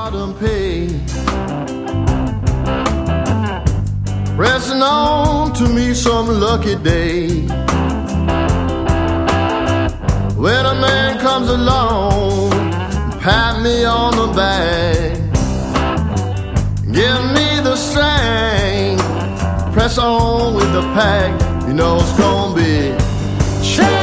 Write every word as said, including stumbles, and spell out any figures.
done paid. Pressing on to meet some lucky day. When a man comes along, pat me on the back, give me the strength, press on with the pack. You know it's gonna be change.